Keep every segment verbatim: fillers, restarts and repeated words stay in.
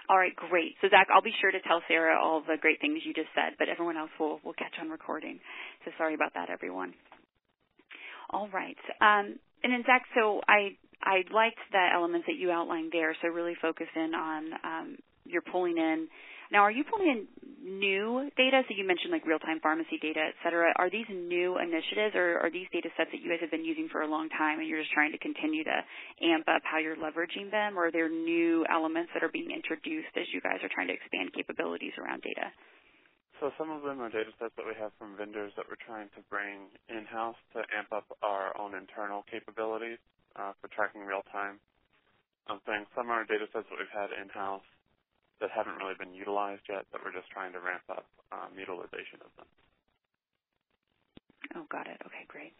All right, great. So, Zach, I'll be sure to tell Sarah all the great things you just said, but everyone else will, will catch on recording. So sorry about that, everyone. All right. Um, and then, Zach, so I, I liked the elements that you outlined there, so really focus in on um, you're pulling in. Now, are you pulling in new data? So you mentioned like real-time pharmacy data, et cetera. Are these new initiatives, or are these data sets that you guys have been using for a long time and you're just trying to continue to amp up how you're leveraging them, or are there new elements that are being introduced as you guys are trying to expand capabilities around data? So some of them are data sets that we have from vendors that we're trying to bring in-house to amp up our own internal capabilities uh, for tracking real-time. I'm saying some are data sets that we've had in-house that haven't really been utilized yet, that we're just trying to ramp up um, utilization of them. Oh, got it. Okay, great.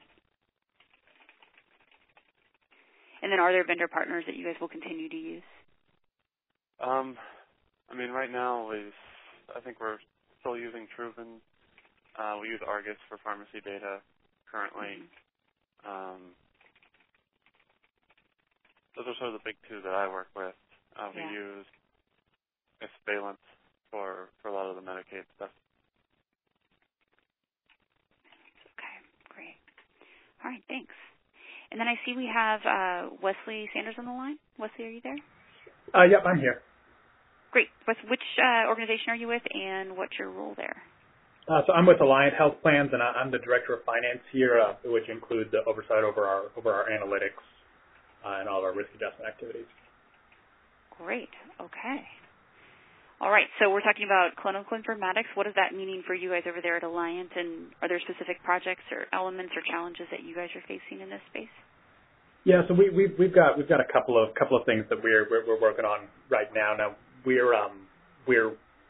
And then are there vendor partners that you guys will continue to use? Um, I mean, right now, we've, I think we're still using Truven. Uh, we use Argus for pharmacy data currently. Mm-hmm. Um, those are sort of the big two that I work with. Uh, we yeah. use Valence for, for a lot of the Medicaid stuff. Okay, great. All right, thanks. And then I see we have uh, Wesley Sanders on the line. Wesley, are you there? Uh, yep, I'm here. Great. Wes, which uh, organization are you with, and what's your role there? Uh, so I'm with Alliant Health Plans, and I'm the director of finance here, uh, which includes the oversight over our over our analytics uh, and all of our risk adjustment activities. Great. Okay. All right, so we're talking about clinical informatics. What is that meaning for you guys over there at Alliant, and are there specific projects or elements or challenges that you guys are facing in this space? Yeah, so we, we've we've got we've got a couple of couple of things that we're we're, we're working on right now. Now we're um we're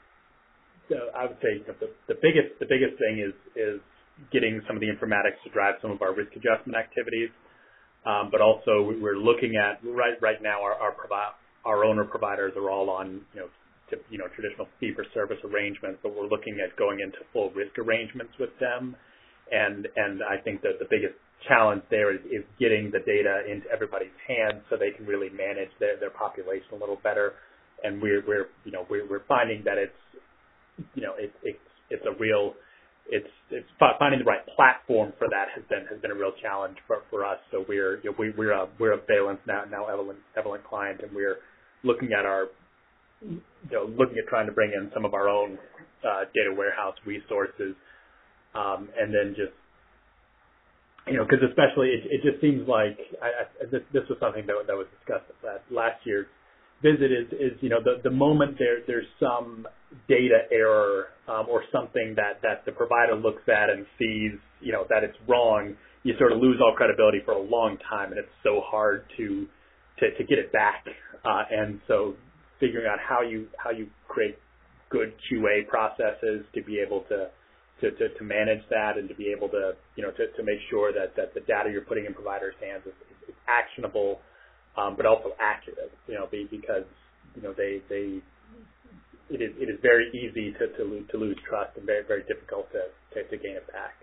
uh, I would say the the biggest the biggest thing is is getting some of the informatics to drive some of our risk adjustment activities, um, but also we're looking at right right now our our provi- our owner providers are all on you know. To, you know, traditional fee-for-service arrangements, but we're looking at going into full risk arrangements with them. And and I think that the biggest challenge there is, is getting the data into everybody's hands so they can really manage their, their population a little better. And we're we're you know we're we're finding that it's you know it, it's it's a real it's it's finding the right platform for that has been has been a real challenge for, for us. So we're you know, we, we're a we're a Valence now now Evolent Evolent client, and we're looking at our you know, looking at trying to bring in some of our own uh, data warehouse resources, um, and then just, you know, because especially it, it just seems like I, I, this, this was something that, that was discussed at last year's visit is, is you know, the, the moment there there's some data error um, or something that, that the provider looks at and sees, you know, that it's wrong, you sort of lose all credibility for a long time, and it's so hard to to, to get it back, uh, and so figuring out how you how you create good Q A processes to be able to to, to, to manage that and to be able to you know to, to make sure that, that the data you're putting in providers' hands is, is actionable, um, but also accurate. You know, because you know they they it is it is very easy to to lose, to lose trust and very very difficult to to, to gain it back.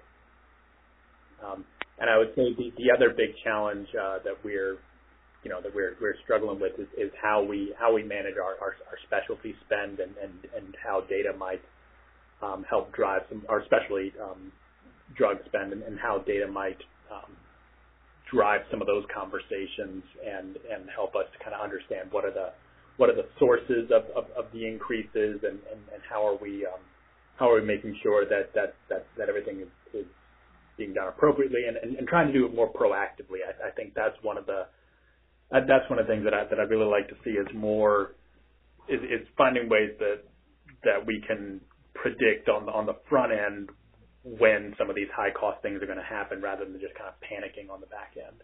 Um, and I would say the, the other big challenge uh, that we're you know, that we're we're struggling with is, is how we how we manage our, our, our specialty spend and, and, and how data might um, help drive some, or especially um, drug spend, and, and how data might um, drive some of those conversations and, and help us to kind of understand what are the what are the sources of, of, of the increases, and, and, and how are we um, how are we making sure that that, that, that everything is, is being done appropriately, and, and, and trying to do it more proactively. I, I think that's one of the That's one of the things that I that I really like to see is more is, is finding ways that that we can predict on the on the front end when some of these high cost things are going to happen, rather than just kind of panicking on the back end.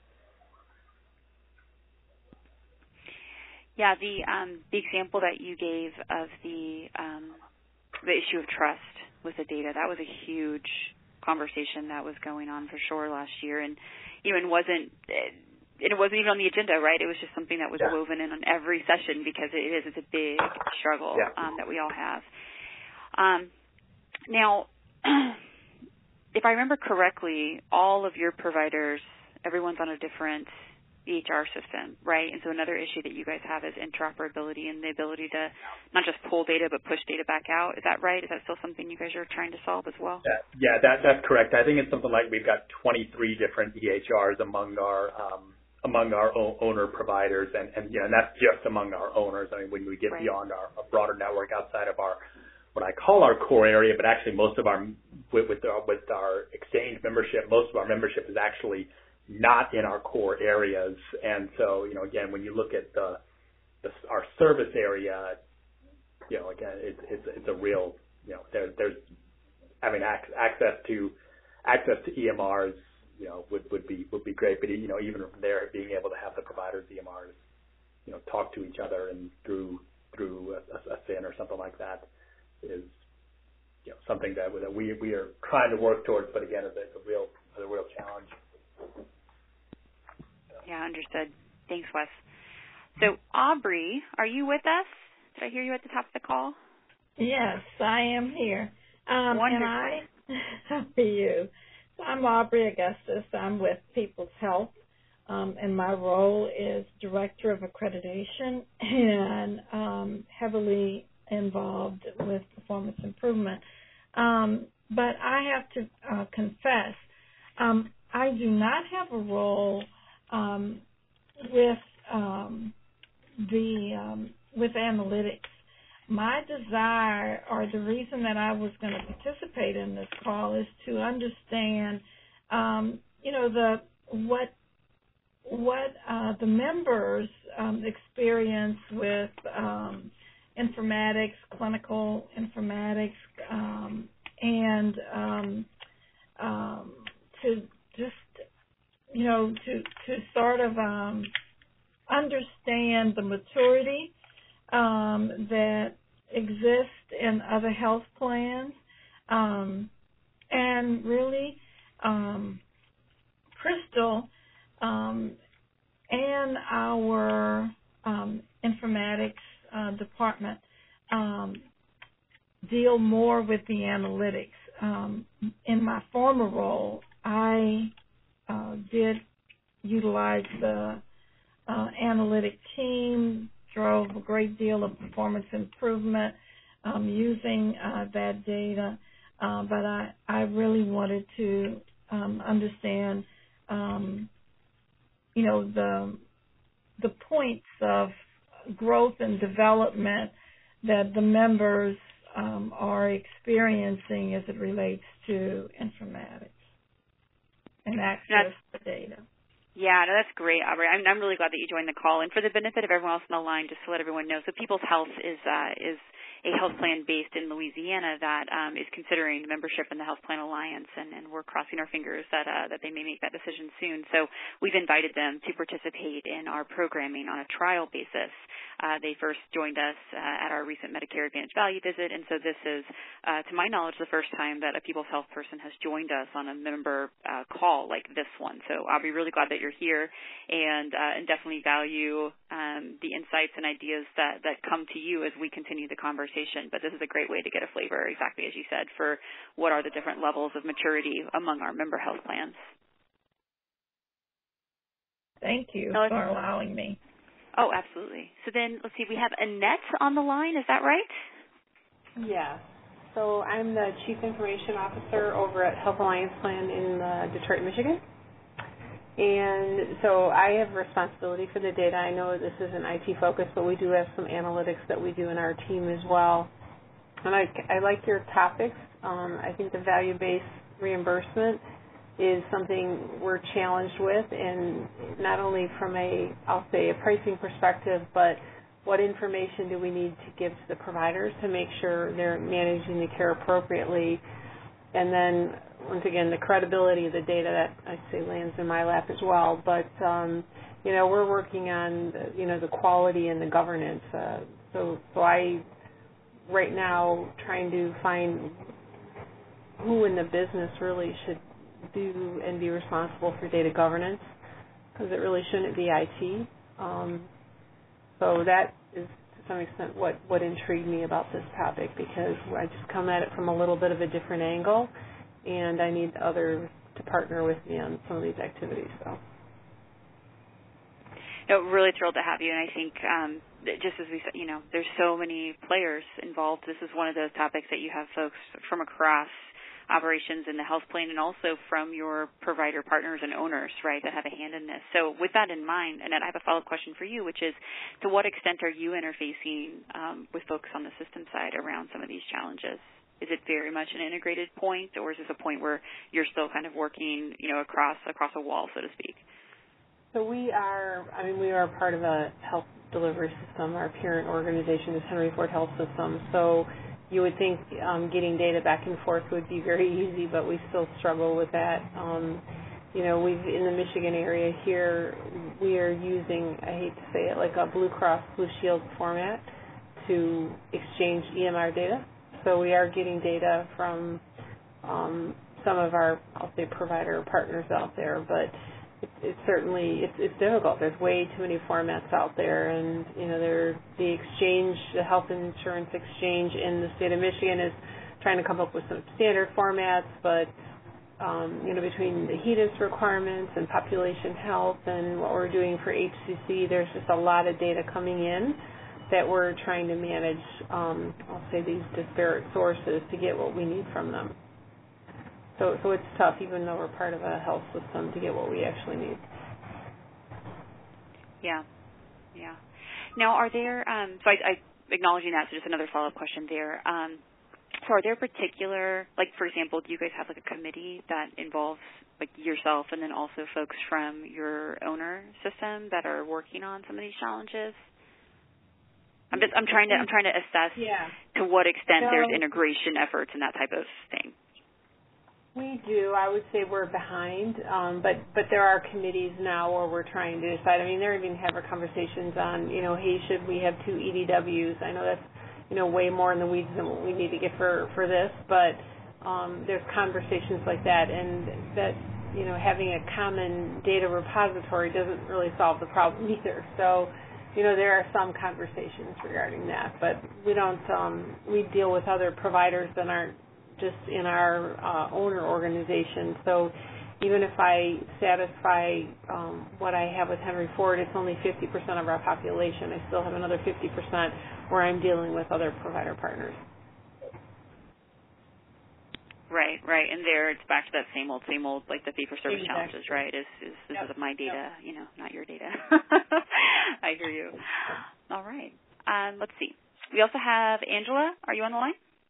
Yeah, the um, the example that you gave of the um, the issue of trust with the data, that was a huge conversation that was going on for sure last year, and you know, and wasn't. And it wasn't even on the agenda, right? It was just something that was yeah. woven in on every session, because it is it's a big struggle yeah. um, that we all have. Um, now, if I remember correctly, all of your providers, everyone's on a different E H R system, right? And so another issue that you guys have is interoperability and the ability to not just pull data but push data back out. Is that right? Is that still something you guys are trying to solve as well? Yeah, yeah that, that's correct. I think it's something like we've got twenty-three different E H Rs among our um, among our owner providers, and, and you know, and that's just among our owners. I mean, when we get right. beyond our, our broader network outside of our what I call our core area, but actually most of our with with our, with our exchange membership, most of our membership is actually not in our core areas. And so, you know, again, when you look at the, the our service area, you know, again, it's it's, it's a real, you know, there, there's having ac- access to access to E M Rs, you know, would, would be would be great. But you know, even from there, being able to have the providers' E M Rs, you know, talk to each other and through through a, a S I N or something like that is, you know, something that, that we we are trying to work towards. But again, it's a real it's a real challenge. Yeah, understood. Thanks, Wes. So, Aubrey, are you with us? Did I hear you at the top of the call? Yes, I am here. Um, Wonderful. And I, how are you? So I'm Aubrey Augustus. I'm with People's Health, um, and my role is Director of Accreditation and um, heavily involved with performance improvement. Um, but I have to uh, confess, um, I do not have a role um, with um, the um, with analytics. My desire, or the reason that I was going to participate in this call, is to understand, um, you know, the what what uh, the members um, experience with um, informatics, clinical informatics, um, and um, um, to just, you know, to to sort of um, understand the maturity um, that exists in other health plans, um, and really, um, Crystal um, and our um, informatics uh, department um, deal more with the analytics. Um, in my former role, I uh, did utilize the uh, analytic team, drove a great deal of performance improvement um, using uh, that data, uh, but I, I really wanted to um, understand, um, you know, the the points of growth and development that the members um, are experiencing as it relates to informatics and access to data. Yeah, no, that's great, Aubrey. I'm, I'm really glad that you joined the call. And for the benefit of everyone else on the line, just to let everyone know, so People's Health is uh, is a health plan based in Louisiana that um, is considering membership in the Health Plan Alliance, and, and we're crossing our fingers that uh, that they may make that decision soon. So we've invited them to participate in our programming on a trial basis. Uh, they first joined us uh, at our recent Medicare Advantage Value visit, and so this is, uh, to my knowledge, the first time that a People's Health person has joined us on a member uh, call like this one. So I'll be really glad that you're here, and uh, and definitely value um, the insights and ideas that, that come to you as we continue the conversation. But this is a great way to get a flavor, exactly as you said, for what are the different levels of maturity among our member health plans. Thank you no, for allowing me. Oh, absolutely. So then, let's see, we have Annette on the line. Is that right? Yes. So I'm the Chief Information Officer over at Health Alliance Plan in uh, Detroit, Michigan. And so I have responsibility for the data. I know this is an I T focus, but we do have some analytics that we do in our team as well. And I, I like your topics. Um, I think the value-based reimbursement is something we're challenged with, and not only from a, I'll say, a pricing perspective, but what information do we need to give to the providers to make sure they're managing the care appropriately. And then, once again, the credibility of the data that I say lands in my lap as well. But, um, you know, we're working on, the, you know, the quality and the governance. Uh, so, so I, right now, trying to find who in the business really should do and be responsible for data governance, because it really shouldn't be I T. Um, so that is to some extent what, what intrigued me about this topic, because I just come at it from a little bit of a different angle, and I need others to partner with me on some of these activities. So. No, really thrilled to have you, and I think um, that just as we said, you know, there's so many players involved. This is one of those topics that you have folks from across operations in the health plan and also from your provider partners and owners, right, that have a hand in this. So with that in mind, Annette, I have a follow-up question for you, which is, to what extent are you interfacing um, with folks on the system side around some of these challenges? Is it very much an integrated point, or is this a point where you're still kind of working, you know, across across a wall, so to speak? So we are, I mean, we are part of a health delivery system. Our parent organization is Henry Ford Health System. So you would think um, getting data back and forth would be very easy, but we still struggle with that. Um, you know, we've in the Michigan area here, we are using, I hate to say it, like a Blue Cross Blue Shield format to exchange E M R data. So we are getting data from um, some of our, I'll say, provider partners out there, but it's, it's certainly it's, it's difficult. There's way too many formats out there, and you know, there the exchange, the health insurance exchange in the state of Michigan is trying to come up with some standard formats, but um, you know, between the HEDIS requirements and population health and what we're doing for H C C, there's just a lot of data coming in that we're trying to manage, um, I'll say, these disparate sources to get what we need from them. So, so it's tough, even though we're part of a health system, to get what we actually need. Yeah, yeah. Now, are there, um, so I, I acknowledging that, so just another follow-up question there. Um, so are there particular, like, for example, do you guys have, like, a committee that involves, like, yourself and then also folks from your owner system that are working on some of these challenges? I'm just, I'm trying to, I'm trying to assess yeah. to what extent so, there's integration efforts and that type of thing. We do. I would say we're behind, um, but but there are committees now where we're trying to decide. I mean, they're even having conversations on, you know, hey, should we have two E D Ws? I know that's, you know, way more in the weeds than what we need to get for for this, but um, there's conversations like that, and that, you know, having a common data repository doesn't really solve the problem either. So, you know, there are some conversations regarding that, but we don't, um, we deal with other providers that aren't just in our uh, owner organization. So even if I satisfy um, what I have with Henry Ford, it's only fifty percent of our population. I still have another fifty percent where I'm dealing with other provider partners. Right, right. And there it's back to that same old, same old, like the fee-for-service Exactly. challenges, right? Is, is this Yep. is my data, Yep. you know, not your data. I hear you. All right. Um, let's see. We also have Angela. Are you on the line?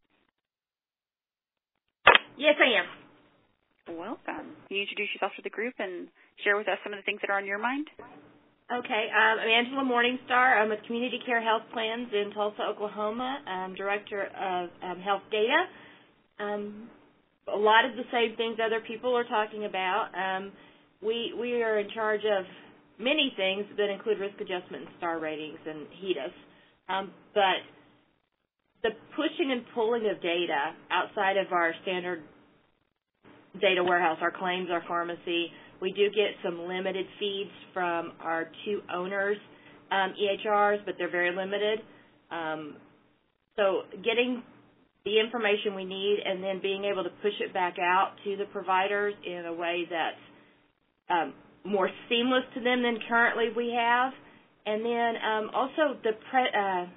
Yes, I am. Welcome. Can you introduce yourself to the group and share with us some of the things that are on your mind? Okay. Um, I'm Angela Morningstar. I'm with Community Care Health Plans in Tulsa, Oklahoma. I'm Director of um, Health Data. Um, a lot of the same things other people are talking about. Um, we we are in charge of many things that include risk adjustment and star ratings and HEDIS. Um, but the pushing and pulling of data outside of our standard data warehouse, our claims, our pharmacy, we do get some limited feeds from our two owners' um, E H Rs, but they're very limited. Um, so getting the information we need and then being able to push it back out to the providers in a way that's um, more seamless to them than currently we have. And then um, also the, pre- uh,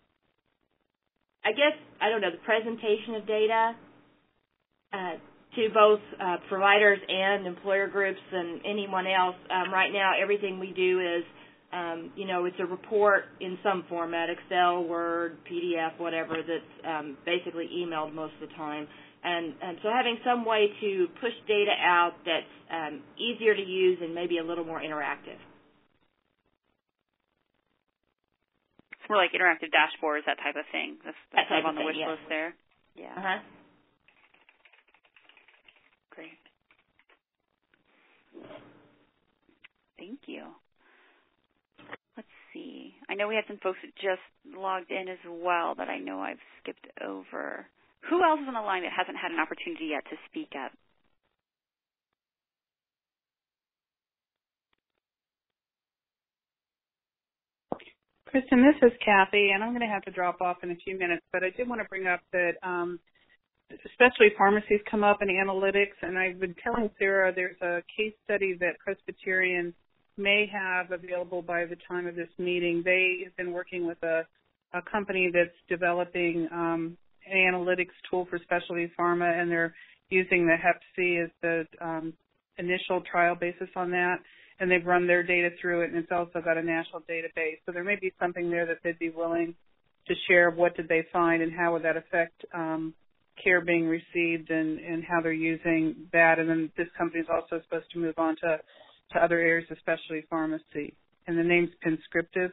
I guess, I don't know, the presentation of data uh, to both uh, providers and employer groups and anyone else. Um, right now, everything we do is, um, you know, it's a report in some format, Excel, Word, P D F, whatever, that's um, basically emailed most of the time. And, and so having some way to push data out that's um, easier to use and maybe a little more interactive. It's more like interactive dashboards, that type of thing. That's, that's That kind type of on of the thing, wish yes. list there. Yeah. Uh-huh. Great. Thank you. Let's see. I know we had some folks that just logged in as well that I know I've skipped over. Who else is on the line that hasn't had an opportunity yet to speak up? Kristen, this is Kathy, and I'm going to have to drop off in a few minutes, but I did want to bring up that um, especially pharmacies come up in analytics, and I've been telling Sarah there's a case study that Presbyterian may have available by the time of this meeting. They have been working with a, a company that's developing um, an analytics tool for specialty pharma, and they're using the Hep C as the um, initial trial basis on that, and they've run their data through it, and it's also got a national database. So there may be something there that they'd be willing to share. What did they find, and how would that affect um, care being received, and, and how they're using that. And then this company is also supposed to move on to, to other areas of specialty pharmacy. And the name's Conscriptive.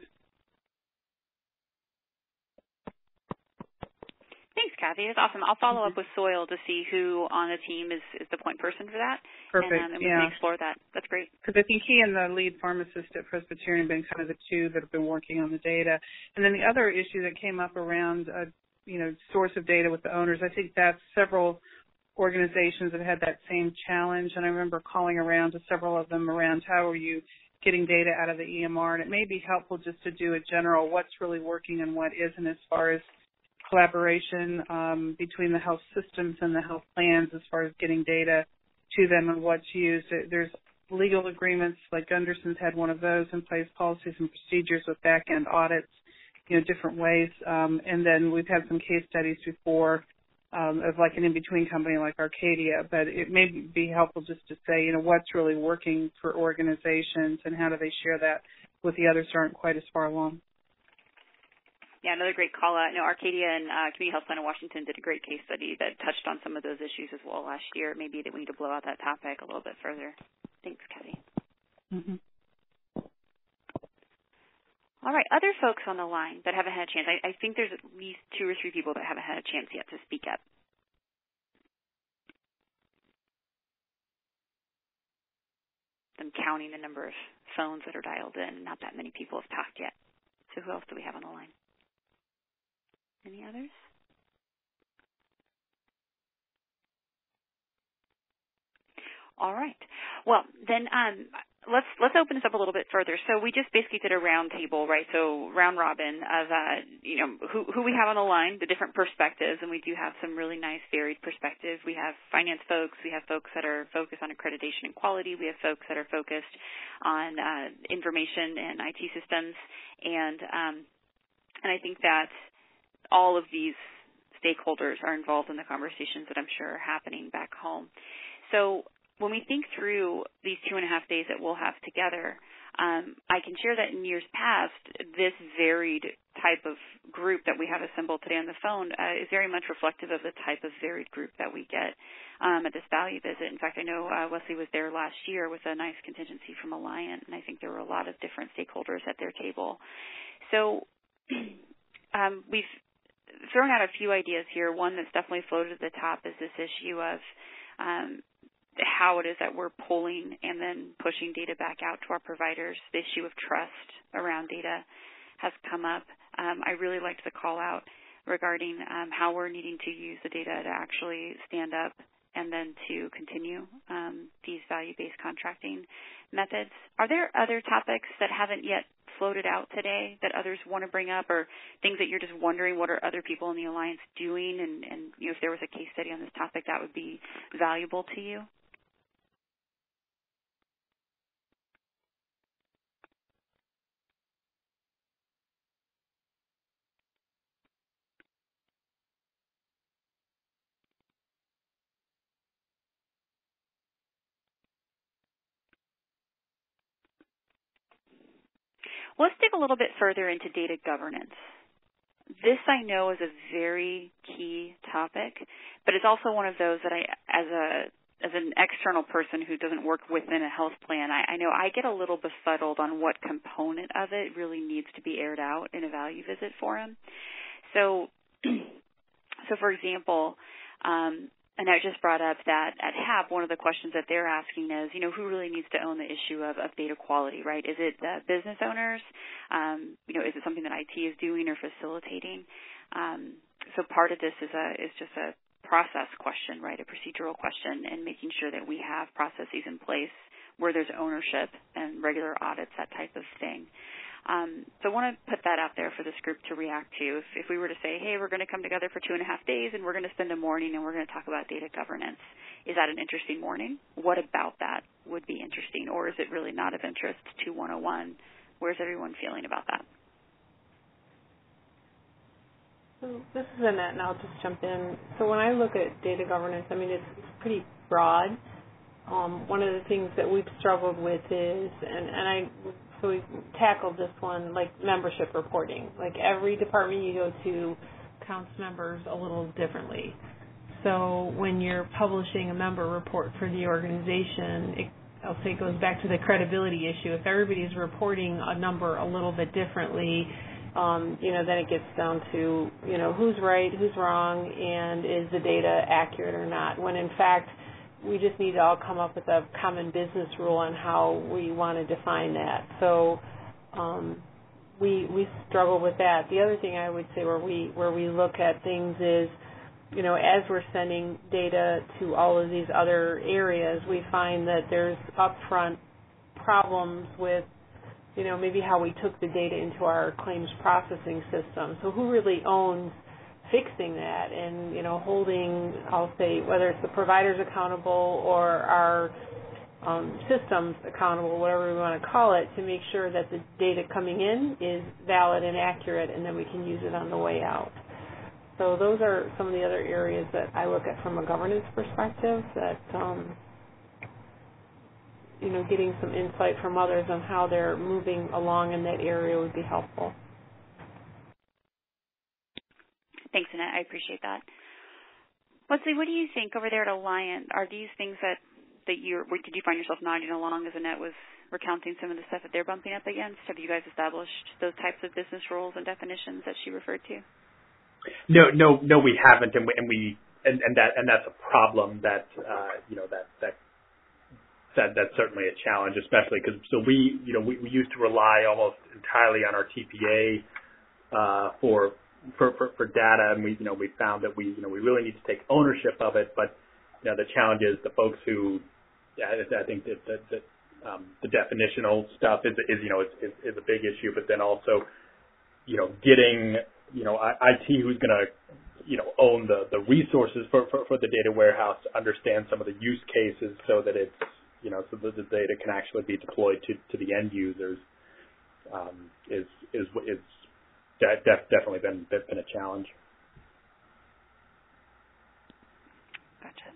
Thanks, Kathy. That's awesome. I'll follow up with Soil to see who on the team is, is the point person for that. Perfect, and, um, and we yeah. can explore that. That's great. Because I think he and the lead pharmacist at Presbyterian have been kind of the two that have been working on the data. And then the other issue that came up around, uh, you know, source of data with the owners, I think that's several organizations have had that same challenge. And I remember calling around to several of them around how are you getting data out of the E M R. And it may be helpful just to do a general what's really working and what isn't as far as collaboration um, between the health systems and the health plans as far as getting data to them and what's used. There's legal agreements, like Gunderson's had one of those in place, policies and procedures with back-end audits, you know, different ways. Um, and then we've had some case studies before um, of like an in-between company like Arcadia, but it may be helpful just to say, you know, what's really working for organizations and how do they share that with the others who aren't quite as far along. Yeah, another great call out. You know, Arcadia and uh, Community Health Plan of Washington did a great case study that touched on some of those issues as well last year. Maybe that we need to blow out that topic a little bit further. Thanks, Kathy. Mm-hmm. All right, other folks on the line that haven't had a chance. I, I think there's at least two or three people that haven't had a chance yet to speak up. I'm counting the number of phones that are dialed in. Not that many people have talked yet. So who else do we have on the line? Any others? All right. Well, then um, let's let's open this up a little bit further. So we just basically did a round table, right? So round robin of uh, you know who who we have on the line, the different perspectives, and we do have some really nice varied perspectives. We have finance folks, we have folks that are focused on accreditation and quality, we have folks that are focused on uh, information and I T systems, and um, and I think that all of these stakeholders are involved in the conversations that I'm sure are happening back home. So when we think through these two and a half days that we'll have together, um, I can share that in years past, this varied type of group that we have assembled today on the phone uh, is very much reflective of the type of varied group that we get um, at this value visit. In fact, I know uh, Wesley was there last year with a nice contingency from Alliant, and I think there were a lot of different stakeholders at their table. So um, we've thrown out a few ideas here. One that's definitely floated at the top is this issue of um, how it is that we're pulling and then pushing data back out to our providers. The issue of trust around data has come up. Um, I really liked the call out regarding um, how we're needing to use the data to actually stand up and then to continue um, these value-based contracting methods. Are there other topics that haven't yet floated out today that others want to bring up, or things that you're just wondering what are other people in the Alliance doing, and, and you know, if there was a case study on this topic that would be valuable to you? Let's dig a little bit further into data governance. This I know is a very key topic, but it's also one of those that I, as a as an external person who doesn't work within a health plan, I, I know I get a little befuddled on what component of it really needs to be aired out in a value visit forum. So, so for example, um, and I just brought up that at H A P, one of the questions that they're asking is, you know, who really needs to own the issue of, of data quality, right? Is it uh, business owners? Um, you know, is it something that I T is doing or facilitating? Um, so part of this is a is just a process question, right, a procedural question, and making sure that we have processes in place where there's ownership and regular audits, that type of thing. Um, so I want to put that out there for this group to react to. If, if we were to say, hey, we're going to come together for two and a half days and we're going to spend a morning and we're going to talk about data governance, is that an interesting morning? What about that would be interesting, or is it really not of interest to one oh one? Where's everyone feeling about that? So this is Annette, and I'll just jump in. So when I look at data governance, I mean, it's, it's pretty broad. Um, one of the things that we've struggled with is, and, and I, so we tackled this one, like membership reporting. Like every department you go to counts members a little differently. So when you're publishing a member report for the organization, it, I'll say it goes back to the credibility issue. If everybody's reporting a number a little bit differently, um, you know, then it gets down to, you know, who's right, who's wrong, and is the data accurate or not, when in fact we just need to all come up with a common business rule on how we want to define that. So um, we we struggle with that. The other thing I would say where we where we look at things is, you know, as we're sending data to all of these other areas, we find that there's upfront problems with, you know, maybe how we took the data into our claims processing system. So who really owns fixing that and, you know, holding, I'll say, whether it's the providers accountable or our um, systems accountable, whatever we want to call it, to make sure that the data coming in is valid and accurate, and then we can use it on the way out. So those are some of the other areas that I look at from a governance perspective that, um, you know, getting some insight from others on how they're moving along in that area would be helpful. Thanks, Annette. I appreciate that. Leslie, what do you think over there at Alliant? Are these things that, that you're, did you find yourself nodding along as Annette was recounting some of the stuff that they're bumping up against? Have you guys established those types of business rules and definitions that she referred to? No, no, no, we haven't, and we, and, we, and, and that and that's a problem that uh, you know that that that that's certainly a challenge, especially because so we you know we, we used to rely almost entirely on our T P A uh, for, for for for data, and we you know we found that we you know we really need to take ownership of it, but you know the challenge is the folks who yeah, I think that that, that um, the definitional stuff is is you know is, is, is a big issue, but then also you know getting you know, I T who's going to, you know, own the, the resources for, for, for the data warehouse to understand some of the use cases so that it's, you know, so that the data can actually be deployed to, to the end users um, is, is, is def, definitely been, been a challenge. Gotcha.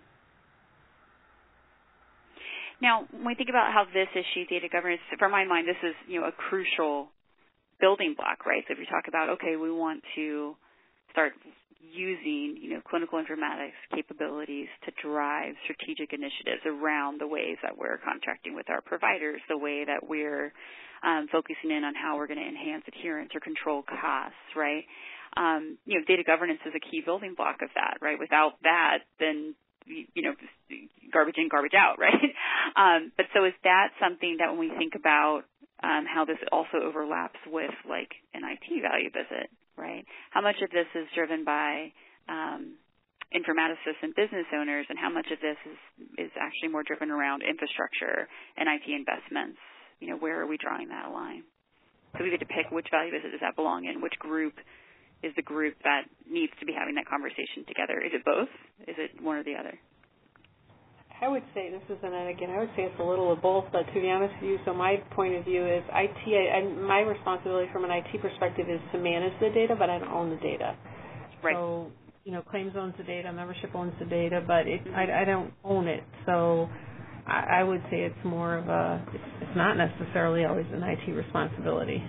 Now, when we think about how this issue, data governance, from my mind, this is, you know, a crucial building block, right? So if you talk about, okay, we want to start using, you know, clinical informatics capabilities to drive strategic initiatives around the ways that we're contracting with our providers, the way that we're um, focusing in on how we're going to enhance adherence or control costs, right? Um, you know, data governance is a key building block of that, right? Without that, then you know, garbage in, garbage out, right? Um, but so is that something that when we think about Um, how this also overlaps with like an I T value visit, right? How much of this is driven by um, informaticists and business owners, and how much of this is, is actually more driven around infrastructure and I T investments? You know, where are we drawing that line? So we get to pick which value visit does that belong in, which group is the group that needs to be having that conversation together. Is it both? Is it one or the other? I would say, this is Annette again, I would say it's a little of both, but to be honest with you, so my point of view is I T, I, my responsibility from an I T perspective is to manage the data, but I don't own the data. Right. So, you know, claims owns the data, membership owns the data, but it, I, I don't own it. So I, I would say it's more of a, it's, it's not necessarily always an I T responsibility.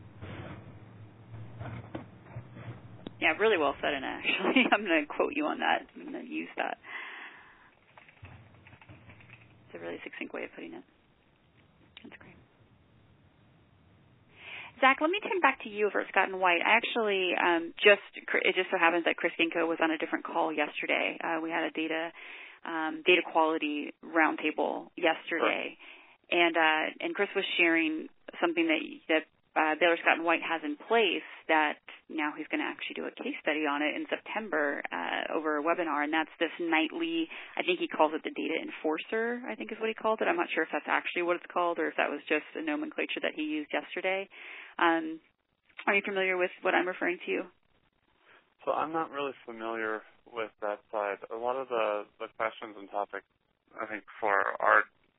Yeah, really well said, Annette, actually. I'm going to quote you on that. I'm going to use that. It's a really succinct way of putting it. That's great. Zach, let me turn back to you over at Scott and White. I actually um, just, it just so happens that Chris Ginkgo was on a different call yesterday. Uh, we had a data um, data quality roundtable yesterday, and uh, and Chris was sharing something that that uh, Baylor Scott and White has in place that now he's going to actually do a case study on it in September uh, over a webinar, and that's this nightly, I think he calls it the data enforcer, I think is what he called it. I'm not sure if that's actually what it's called or if that was just a nomenclature that he used yesterday. Um, are you familiar with what I'm referring to? So I'm not really familiar with that side. A lot of the, the questions and topics, I think, for our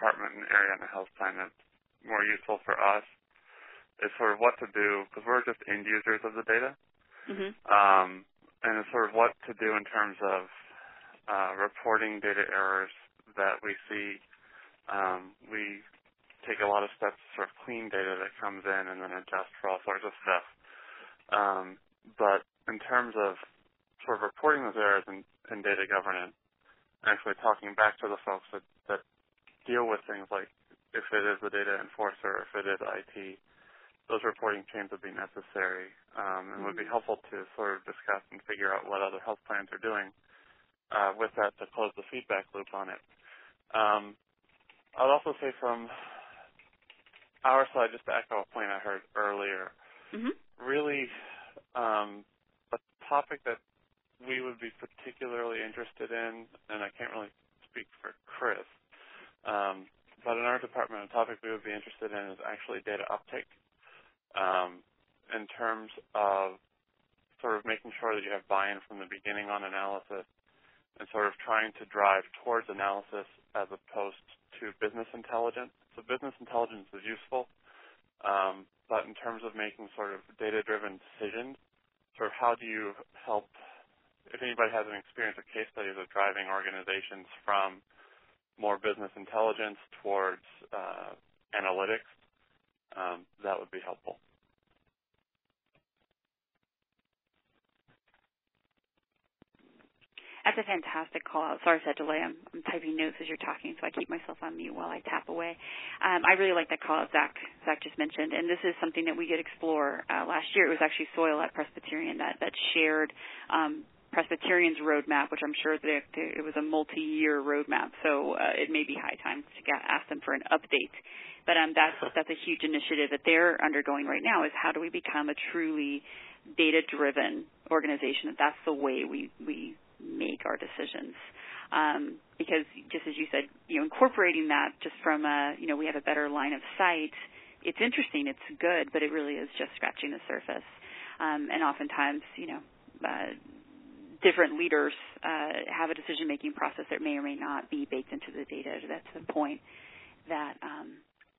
department and area in the health plan that's more useful for us is sort of what to do, because we're just end users of the data, mm-hmm. um, and it's sort of what to do in terms of uh, reporting data errors that we see. Um, we take a lot of steps to sort of clean data that comes in and then adjust for all sorts of stuff. Um, but in terms of sort of reporting those errors in, in data governance, actually talking back to the folks that, that deal with things like if it is the data enforcer, if it is I T, those reporting chains would be necessary um, and would be helpful to sort of discuss and figure out what other health plans are doing uh, with that to close the feedback loop on it. Um, I'd also say from our side, just to echo a point I heard earlier, mm-hmm. really um, a topic that we would be particularly interested in, and I can't really speak for Chris, um, but in our department, a topic we would be interested in is actually data uptake um, in terms of sort of making sure that you have buy-in from the beginning on analysis and sort of trying to drive towards analysis as opposed to business intelligence. So business intelligence is useful, um, but in terms of making sort of data-driven decisions, sort of how do you help, if anybody has an experience of case studies of driving organizations from more business intelligence towards uh, analytics, um, that would be helpful. That's a fantastic call out. Sorry for that delay. I'm, I'm typing notes as you're talking, so I keep myself on mute while I tap away. Um, I really like that call out Zach, Zach just mentioned, and this is something that we did explore uh, last year. It was actually Soil at Presbyterian that, that shared um, Presbyterian's roadmap, which I'm sure that it was a multi-year roadmap, so uh, it may be high time to get, ask them for an update. But um, that's, that's a huge initiative that they're undergoing right now is how do we become a truly data-driven organization, that that's the way we, we make our decisions. Um, because just as you said, you know, incorporating that just from a, you know, we have a better line of sight, it's interesting, it's good, but it really is just scratching the surface. Um, and oftentimes, you know, uh, different leaders uh, have a decision-making process that may or may not be baked into the data. That's the point that um,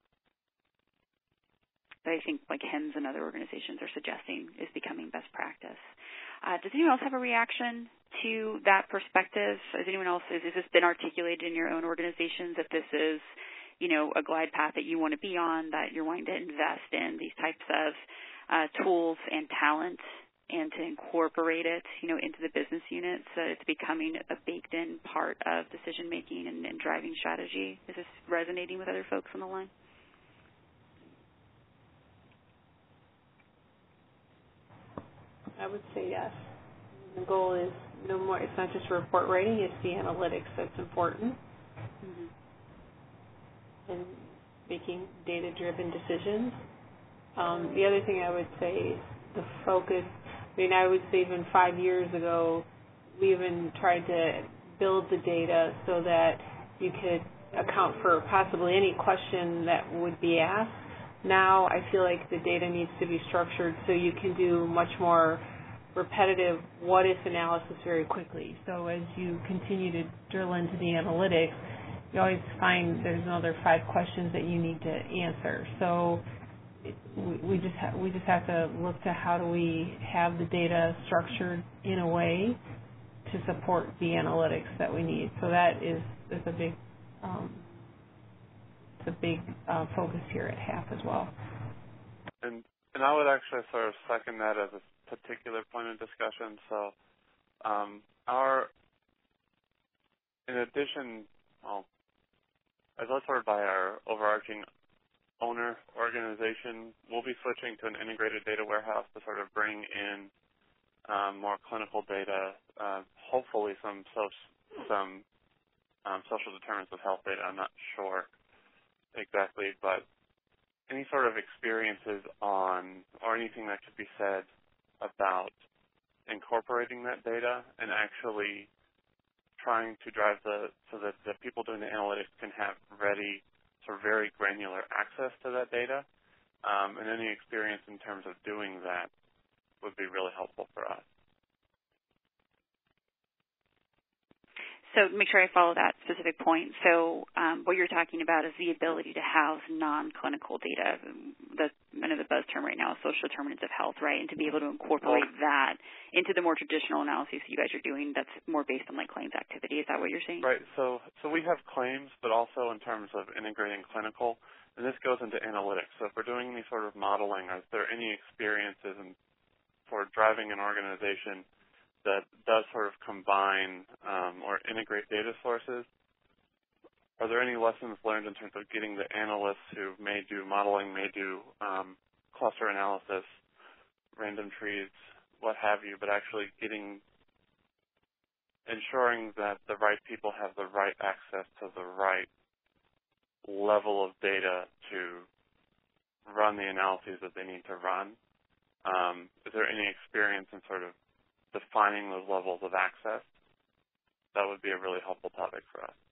that I think like H I M S and other organizations are suggesting is becoming best practice. Uh, does anyone else have a reaction to that perspective? Has anyone else, has this been articulated in your own organizations that this is, you know, a glide path that you want to be on, that you're wanting to invest in these types of uh, tools and talent and to incorporate it, you know, into the business unit so it's becoming a baked-in part of decision-making and, and driving strategy? Is this resonating with other folks on the line? I would say yes. The goal is no more. It's not just report writing; it's the analytics that's important, mm-hmm. and making data-driven decisions. Um, the other thing I would say is the focus. I mean, I would say even five years ago, we even tried to build the data so that you could account for possibly any question that would be asked. Now I feel like the data needs to be structured so you can do much more repetitive what-if analysis very quickly. So as you continue to drill into the analytics, you always find there's another five questions that you need to answer. So it, we, we just ha- we just have to look to how do we have the data structured in a way to support the analytics that we need. So that is, is a big um, a big uh, focus here at H A F as well. And and I would actually sort of second that as a particular point of discussion. So um, our, in addition, well, as illustrated by our overarching owner organization, we'll be switching to an integrated data warehouse to sort of bring in um, more clinical data, uh, hopefully some so, some um, social determinants of health data. I'm not sure exactly, but any sort of experiences on or anything that could be said about incorporating that data and actually trying to drive the so that the people doing the analytics can have ready sort of very granular access to that data, um, and any experience in terms of doing that would be really helpful for us. So make sure I follow that specific point. So um, what you're talking about is the ability to house non-clinical data. The, I know the buzz term right now is social determinants of health, right? And to be able to incorporate that into the more traditional analyses you guys are doing that's more based on like claims activity. Is that what you're saying? Right. So so we have claims, but also in terms of integrating clinical, and this goes into analytics. So if we're doing any sort of modeling, are there any experiences in, for driving an organization that does sort of combine um, or integrate data sources? Are there any lessons learned in terms of getting the analysts who may do modeling, may do um, cluster analysis, random trees, what have you, but actually getting, ensuring that the right people have the right access to the right level of data to run the analyses that they need to run? Um, is there any experience in sort of defining those levels of access? That would be a really helpful topic for us.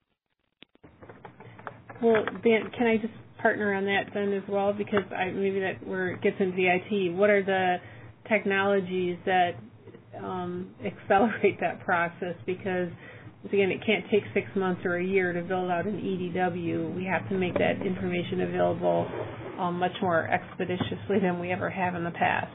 Well, Dan, can I just partner on that then as well? Because I, maybe that where it gets into the I T. What are the technologies that um, accelerate that process? Because, again, it can't take six months or a year to build out an E D W. We have to make that information available um, much more expeditiously than we ever have in the past.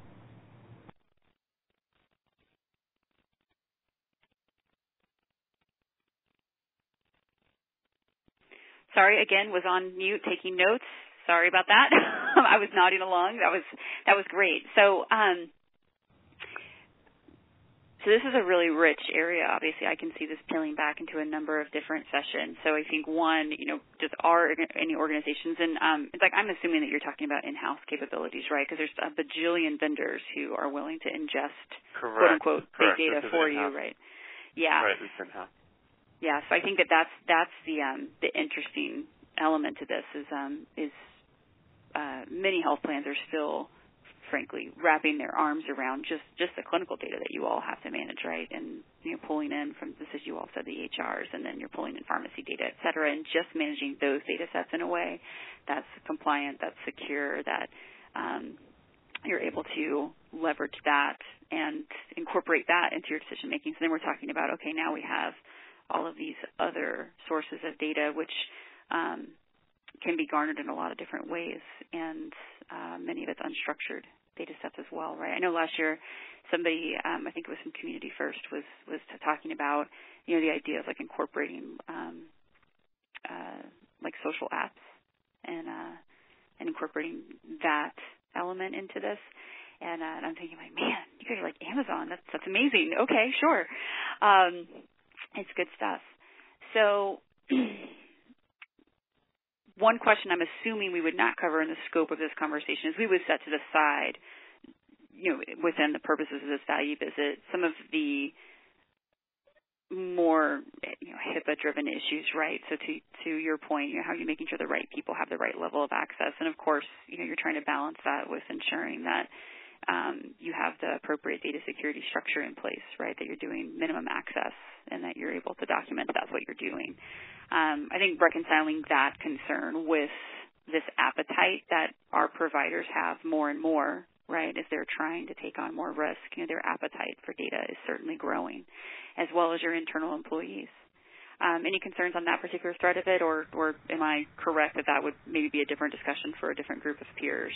Sorry, again, was on mute taking notes. Sorry about that. I was nodding along. That was that was great. So, um, so this is a really rich area. Obviously, I can see this peeling back into a number of different sessions. So I think one, you know, just are any organizations, and um, it's like I'm assuming that you're talking about in-house capabilities, right? Because there's a bajillion vendors who are willing to ingest Correct. quote unquote big Correct. data for you, right? Yeah. Right. It's in-house. Yeah, so I think that that's that's the um, the interesting element to this is um, is uh, many health plans are still, frankly, wrapping their arms around just, just the clinical data that you all have to manage, right? And you know, pulling in from this, as you all said, the H Rs, and then you're pulling in pharmacy data, et cetera, and just managing those data sets in a way that's compliant, that's secure, that um, you're able to leverage that and incorporate that into your decision making. So then we're talking about, okay, now we have all of these other sources of data, which um, can be garnered in a lot of different ways, and uh, many of it's unstructured data sets as well, right? I know last year somebody, um, I think it was from Community First, was was talking about, you know, the idea of like incorporating um, uh, like social apps and uh, and incorporating that element into this. And, uh, and I'm thinking, like, man, you guys are like Amazon. That's that's amazing. Okay, sure. Um, It's good stuff. So one question I'm assuming we would not cover in the scope of this conversation is we would set to the side, you know, within the purposes of this value visit, some of the more, you know, HIPAA-driven issues, right? So to to your point, you know, how are you making sure the right people have the right level of access? And, of course, you know, you're trying to balance that with ensuring that um, you have the appropriate data security structure in place, right, that you're doing minimum access and that you're able to document that's what you're doing. Um, I think reconciling that concern with this appetite that our providers have more and more, right, as they're trying to take on more risk, you know, their appetite for data is certainly growing, as well as your internal employees. Um, any concerns on that particular thread of it, or, or am I correct that that would maybe be a different discussion for a different group of peers?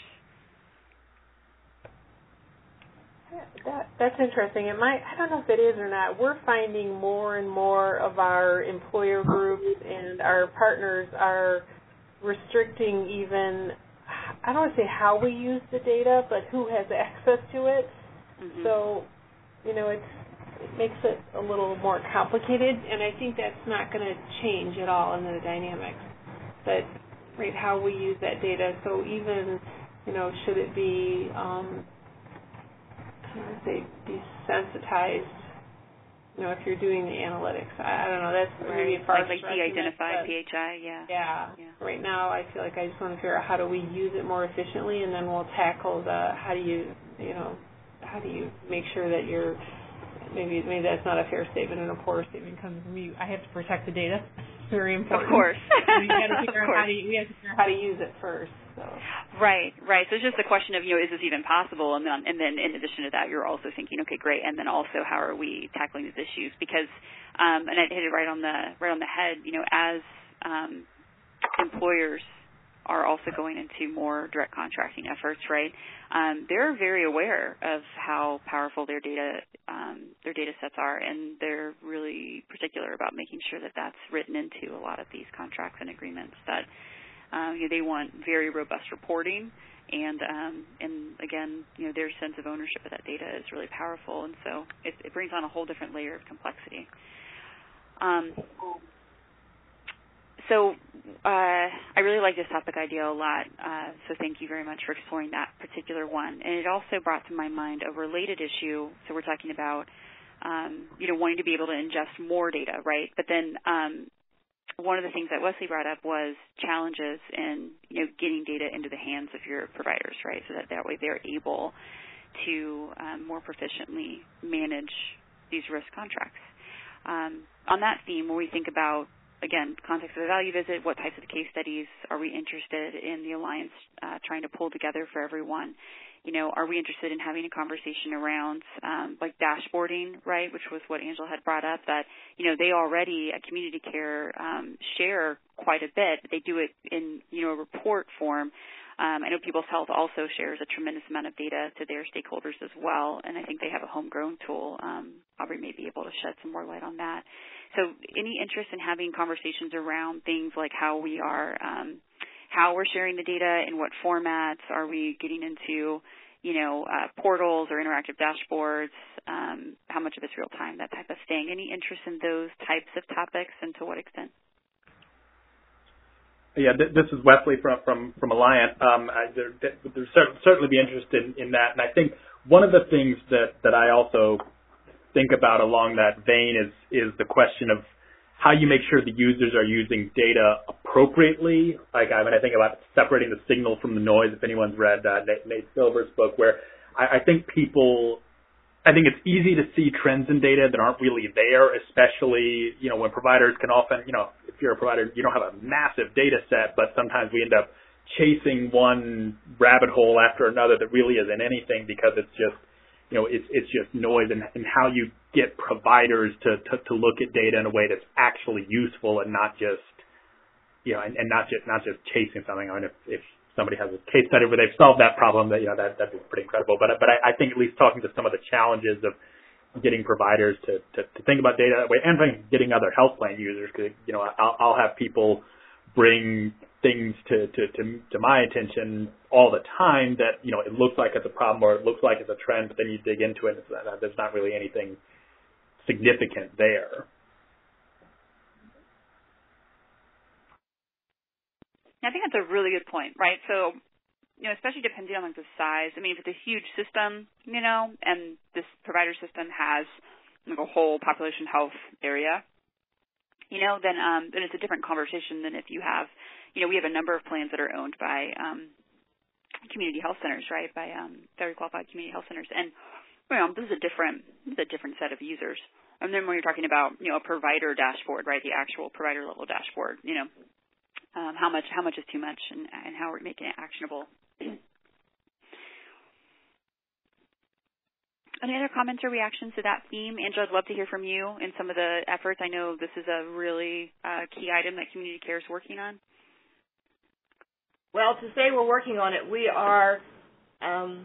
That, that's interesting. It might, I don't know if it is or not. We're finding more and more of our employer groups and our partners are restricting even, I don't want to say how we use the data, but who has access to it. Mm-hmm. So, you know, it's, it makes it a little more complicated, and I think that's not going to change at all in the dynamics. But, right, how we use that data. So even, you know, should it be, um, I don't want to say desensitized, you know, if you're doing the analytics. I, I don't know, that's right. maybe a far Like, like de-identified P H I, yeah. yeah. Yeah. Right now I feel like I just want to figure out how do we use it more efficiently, and then we'll tackle the how do you, you know, how do you make sure that you're, maybe maybe that's not a fair statement and a poor statement comes from you. I have to protect the data. very important. Of course. we got to figure out how to we have to figure out how to use it first. So. Right, right. So it's just a question of, you know, is this even possible? And then, and then in addition to that, you're also thinking, okay, great. And then also, how are we tackling these issues? Because, um, and I hit it right on the right on the head. You know, as um, employers are also going into more direct contracting efforts, right? Um, they're very aware of how powerful their data um, their data sets are, and they're really particular about making sure that that's written into a lot of these contracts and agreements. That um, you know, they want very robust reporting, and um, and again, you know, their sense of ownership of that data is really powerful, and so it, it brings on a whole different layer of complexity. Um, So uh, I really like this topic idea a lot, uh, so thank you very much for exploring that particular one. And it also brought to my mind a related issue. So we're talking about, um, you know, wanting to be able to ingest more data, right? But then um, one of the things that Wesley brought up was challenges in, you know, getting data into the hands of your providers, right, so that that way they're able to um, more proficiently manage these risk contracts. Um, on that theme, when we think about, again, context of the value visit, what types of case studies are we interested in the Alliance uh, trying to pull together for everyone? You know, are we interested in having a conversation around um, like dashboarding, right, which was what Angela had brought up, that, you know, they already at Community Care um, share quite a bit. They do it in, you know, a report form. Um, I know People's Health also shares a tremendous amount of data to their stakeholders as well, and I think they have a homegrown tool. Um, Aubrey may be able to shed some more light on that. So any interest in having conversations around things like how we are, um, how we're sharing the data, in what formats, are we getting into, you know, uh, portals or interactive dashboards, um, how much of it's real time, that type of thing. Any interest in those types of topics, and to what extent? Yeah, th- this is Wesley from from, from Alliant. Um, I, there, there certainly be interested in, in that, and I think one of the things that, that I also think about along that vein is is the question of how you make sure the users are using data appropriately. Like, I mean, I think about separating the signal from the noise. If anyone's read uh, Nate, Nate Silver's book, where I, I think people, I think it's easy to see trends in data that aren't really there, especially, you know, when providers can often, you know, if you're a provider, you don't have a massive data set, but sometimes we end up chasing one rabbit hole after another that really isn't anything, because it's just, you know, it's it's just noise, and, and how you get providers to, to, to look at data in a way that's actually useful and not just, you know, and, and not just not just chasing something. I mean, if, if somebody has a case study where they've solved that problem, that, you know, that that'd be pretty incredible. But but I, I think at least talking to some of the challenges of getting providers to, to, to think about data that way, and getting other health plan users, because, you know, I'll, I'll have people bring things to, to, to, to my attention all the time that, you know, it looks like it's a problem or it looks like it's a trend, but then you dig into it and it's, there's not really anything significant there. I think that's a really good point, right? So, you know, especially depending on like the size. I mean, if it's a huge system, you know, and this provider system has like a whole population health area, you know, then um, then it's a different conversation than if you have, you know, we have a number of plans that are owned by um, community health centers, right, by um, very qualified community health centers, and you know, this is a different this is a different set of users. And then when you're talking about, you know, a provider dashboard, right, the actual provider level dashboard, you know, um, how much how much is too much, and, and how we're making it actionable. Any other comments or reactions to that theme? Angela, I'd love to hear from you in some of the efforts. I know this is a really uh, key item that Community Care is working on. Well, to say we're working on it, we are um,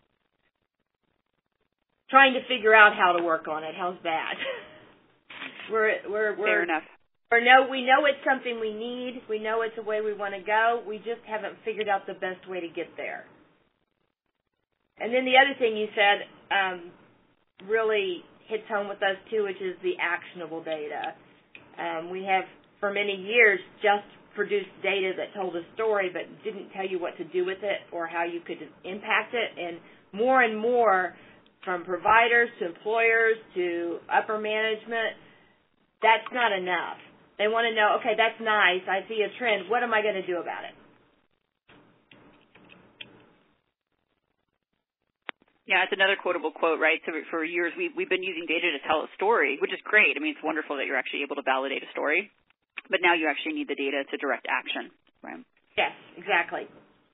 trying to figure out how to work on it. How's that? we're we're we're fair enough. Or no, we know it's something we need. We know it's a way we want to go. We just haven't figured out the best way to get there. And then the other thing you said um, really hits home with us, too, which is the actionable data. Um, we have, for many years, just produced data that told a story but didn't tell you what to do with it or how you could impact it. And more and more, from providers to employers to upper management, that's not enough. They want to know, okay, that's nice. I see a trend. What am I going to do about it? Yeah, it's another quotable quote, right? So for years, we, we've been using data to tell a story, which is great. I mean, it's wonderful that you're actually able to validate a story. but now you actually need the data to direct action, right? Yes, exactly.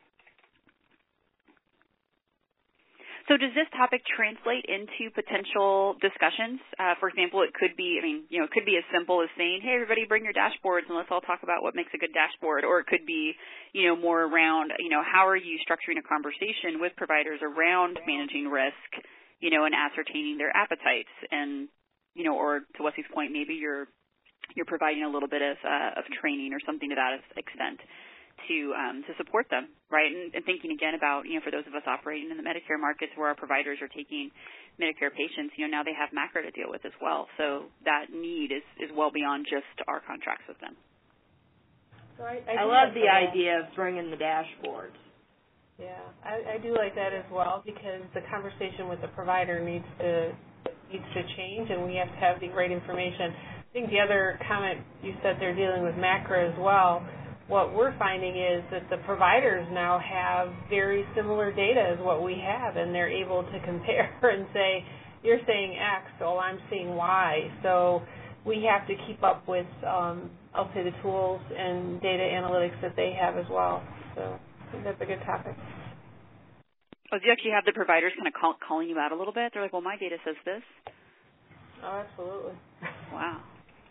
So does this topic translate into potential discussions? Uh, for example, it could be, I mean, you know, it could be as simple as saying, hey, everybody bring your dashboards and let's all talk about what makes a good dashboard. Or it could be, you know, more around, you know, how are you structuring a conversation with providers around managing risk, you know, and ascertaining their appetites. And, you know, or to Wessy's point, maybe you're you're providing a little bit of, uh, of training or something to that extent to um, to support them, right? And, and thinking again about, you know, for those of us operating in the Medicare markets where our providers are taking Medicare patients, you know, now they have MACRA to deal with as well. So that need is, is well beyond just our contracts with them. So I, I, I love the idea of bringing the dashboards. Yeah, I, I do like that as well, because the conversation with the provider needs to needs to change, and we have to have the right information. I think the other comment you said, they're dealing with MACRA as well. What we're finding is that the providers now have very similar data as what we have, and they're able to compare and say, you're saying X, so I'm seeing Y. So we have to keep up with, um, I'll say, the tools and data analytics that they have as well. So I think that's a good topic. Oh, do you actually have the providers kind of call, calling you out a little bit? They're like, well, my data says this. Oh, absolutely. Wow.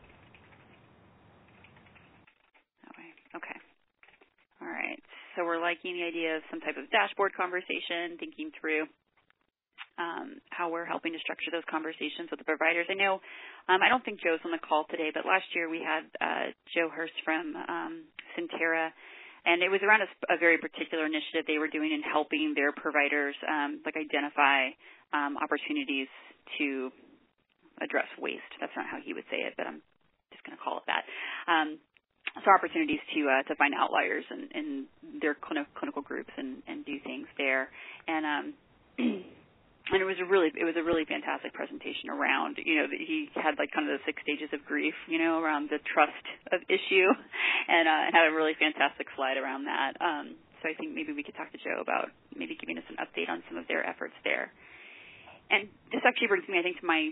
Okay. All right. So we're liking the idea of some type of dashboard conversation, thinking through um, how we're helping to structure those conversations with the providers. I know, um, I don't think Joe's on the call today, but last year we had uh, Joe Hurst from um, Centera, and it was around a, a very particular initiative they were doing in helping their providers um, like identify um, opportunities to address waste. That's not how he would say it, but I'm just going to call it that. Um, So opportunities to uh, to find outliers in, in their clinical, clinical groups and, and do things there, and um, and it was a really it was a really fantastic presentation around, you know, he had like kind of the six stages of grief, you know, around the trust of issue, and uh, had a really fantastic slide around that. Um, so I think maybe we could talk to Joe about maybe giving us an update on some of their efforts there. And this actually brings me, I think, to my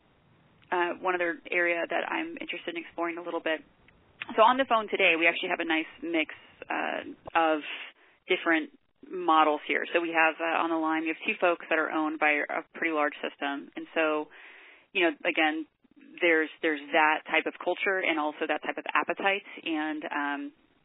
uh, one other area that I'm interested in exploring a little bit. So on the phone today, we actually have a nice mix uh, of different models here. So we have uh, on the line, we have two folks that are owned by a pretty large system. And so, you know, again, there's there's that type of culture and also that type of appetite and um,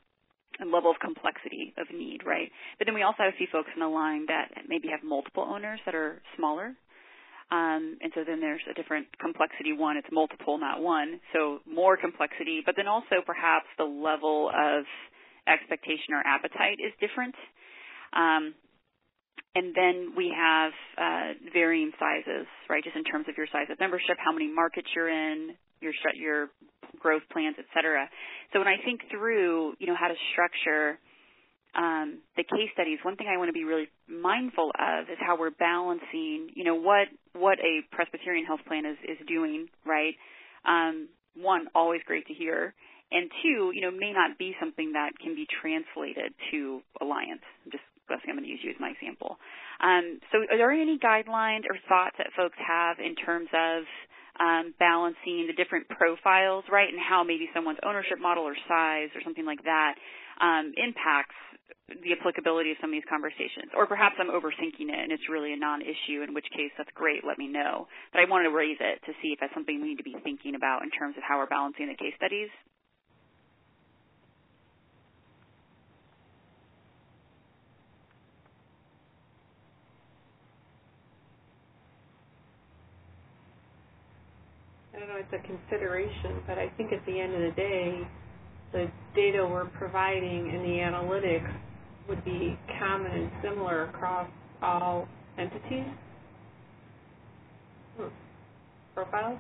a level of complexity of need, right? But then we also have a few folks on the line that maybe have multiple owners that are smaller. Um, and so then there's a different complexity. One, it's multiple, not one, so more complexity. But then also perhaps the level of expectation or appetite is different. Um, and then we have uh, varying sizes, right, just in terms of your size of membership, how many markets you're in, your your growth plans, et cetera. So when I think through, you know, how to structure Um, the case studies, one thing I want to be really mindful of is how we're balancing, you know, what what a Presbyterian health plan is, is doing, right? Um, one, always great to hear. And two, you know, may not be something that can be translated to Alliance. I'm just I'm going to use you as my example. Um, so are there any guidelines or thoughts that folks have in terms of um, balancing the different profiles, right, and how maybe someone's ownership model or size or something like that um, impacts the applicability of some of these conversations? Or perhaps I'm overthinking it and it's really a non-issue, in which case that's great, let me know. But I wanted to raise it to see if that's something we need to be thinking about in terms of how we're balancing the case studies. I don't know, it's a consideration, but I think at the end of the day, the data we're providing and the analytics would be common and similar across all entities? Hmm. Profiles?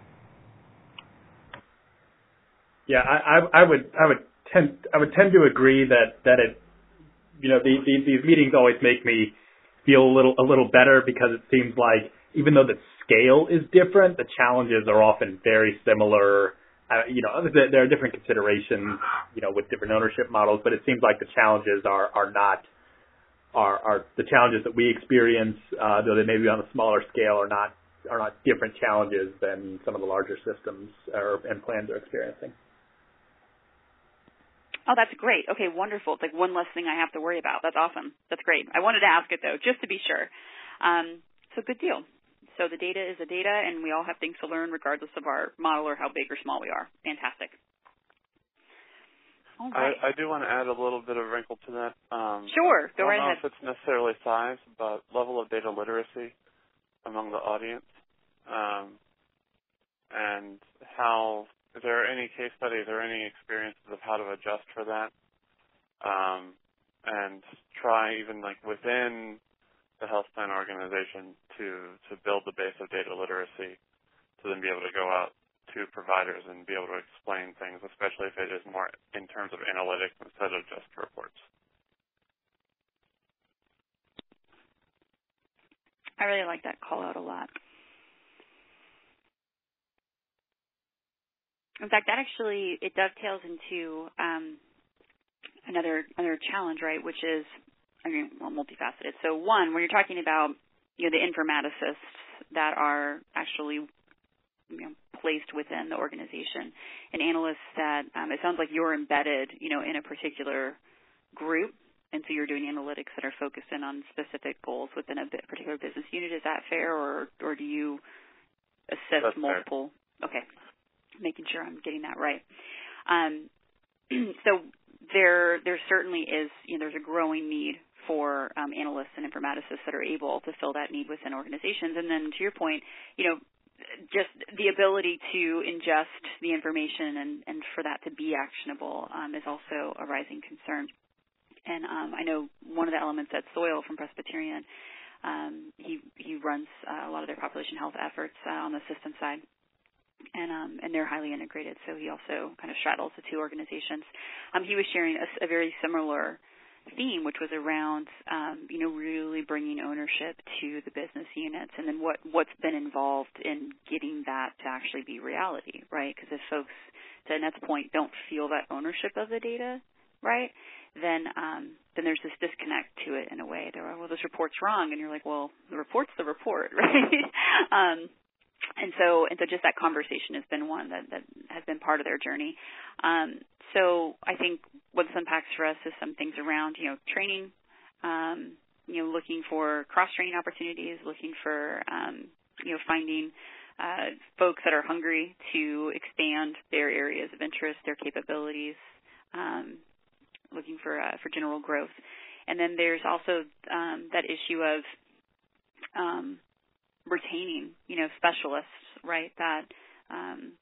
Yeah, I, I, I would I would tend I would tend to agree that, that it you know the, the, these meetings always make me feel a little a little better, because it seems like even though the scale is different, the challenges are often very similar. Uh, you know, there are different considerations, you know, with different ownership models, but it seems like the challenges are, are not, are, are the challenges that we experience, uh, though they may be on a smaller scale, are not, are not different challenges than some of the larger systems or, and plans are experiencing. Oh, that's great. Okay, wonderful. It's like one less thing I have to worry about. That's awesome. That's great. I wanted to ask it, though, just to be sure. Um, so good deal. So the data is the data, and we all have things to learn regardless of our model or how big or small we are. Fantastic. All right. I, I do want to add a little bit of wrinkle to that. Um, sure. Go right ahead. I don't know if it's necessarily size, but level of data literacy among the audience, um, and how, is there any case studies or any experiences of how to adjust for that, um, and try even like within the health plan organization to, to build the base of data literacy to then be able to go out to providers and be able to explain things, especially if it is more in terms of analytics instead of just reports. I really like that call out a lot. In fact, that actually, it dovetails into um, another another challenge, right, which is, I mean, well, multifaceted. So one, when you're talking about, you know, the informaticists that are actually, you know, placed within the organization, and analysts that, um, it sounds like you're embedded, you know, in a particular group, and so you're doing analytics that are focused in on specific goals within a particular business unit. Is that fair, or or do you assess That's multiple? Fair. Okay. Making sure I'm getting that right. Um, so there, there certainly is, you know, there's a growing need for um, analysts and informaticists that are able to fill that need within organizations. And then to your point, you know, just the ability to ingest the information and, and for that to be actionable um, is also a rising concern. And um, I know one of the elements at Soil from Presbyterian, um, he, he runs uh, a lot of their population health efforts uh, on the system side. And um, and they're highly integrated, so he also kind of straddles the two organizations. Um, he was sharing a, a very similar theme, which was around, um, you know, really bringing ownership to the business units, and then what, what's been involved in getting that to actually be reality, right? Because if folks, to Annette's point, don't feel that ownership of the data, right, then um, then there's this disconnect to it in a way. They're like, well, this report's wrong, and you're like, well, the report's the report, right? um, And so, and so, just that conversation has been one that, that has been part of their journey. Um, so, I think what this unpacks for us is some things around, you know, training, um, you know, looking for cross-training opportunities, looking for, um, you know, finding uh, folks that are hungry to expand their areas of interest, their capabilities, um, looking for uh, for general growth, and then there's also um, that issue of um, retaining, you know, specialists, right, that um,